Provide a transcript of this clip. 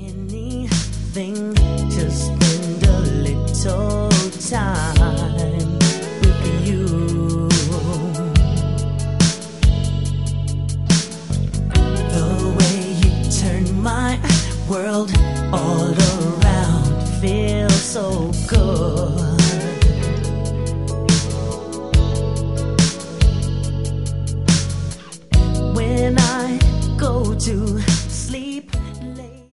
anything to spend a little time with you. The way you turn my world all around feels so good.